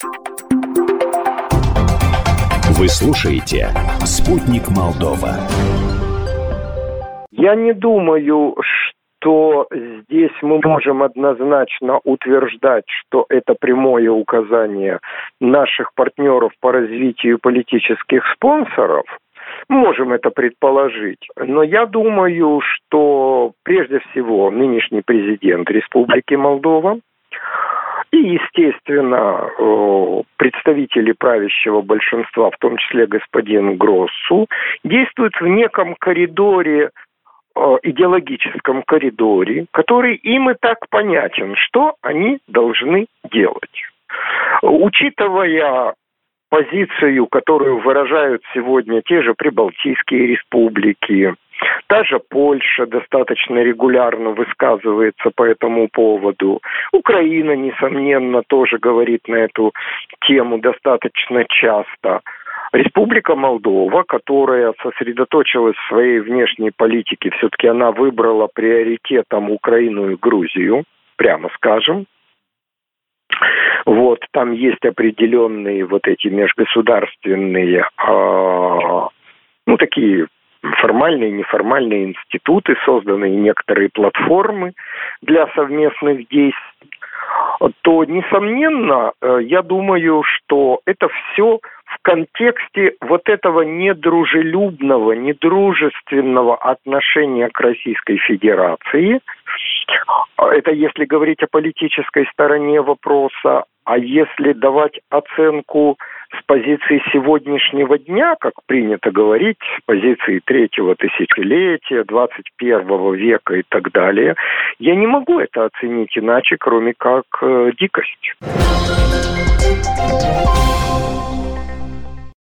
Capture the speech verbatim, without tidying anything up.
Вы слушаете «Спутник Молдова». Я не думаю, что здесь мы можем однозначно утверждать, что это прямое указание наших партнеров по развитию политических спонсоров. Можем это предположить. Но я думаю, что прежде всего нынешний президент Республики Молдова и, естественно, представители правящего большинства, в том числе господин Гроссу, действуют в неком коридоре, идеологическом коридоре, который им и так понятен, что они должны делать. Учитывая позицию, которую выражают сегодня те же прибалтийские республики, та же Польша достаточно регулярно высказывается по этому поводу. Украина, несомненно, тоже говорит на эту тему достаточно часто. Республика Молдова, которая сосредоточилась в своей внешней политике, все-таки она выбрала приоритетом Украину и Грузию, прямо скажем. Вот, там есть определенные вот эти межгосударственные, э, ну, такие формальные и неформальные институты, созданные некоторые платформы для совместных действий, то, несомненно, я думаю, что это все в контексте вот этого недружелюбного, недружественного отношения к Российской Федерации. Это если говорить о политической стороне вопроса, а если давать оценку с позиции сегодняшнего дня, как принято говорить, с позиции третьего тысячелетия, двадцать первого века и так далее, я не могу это оценить иначе, кроме как э, дикость.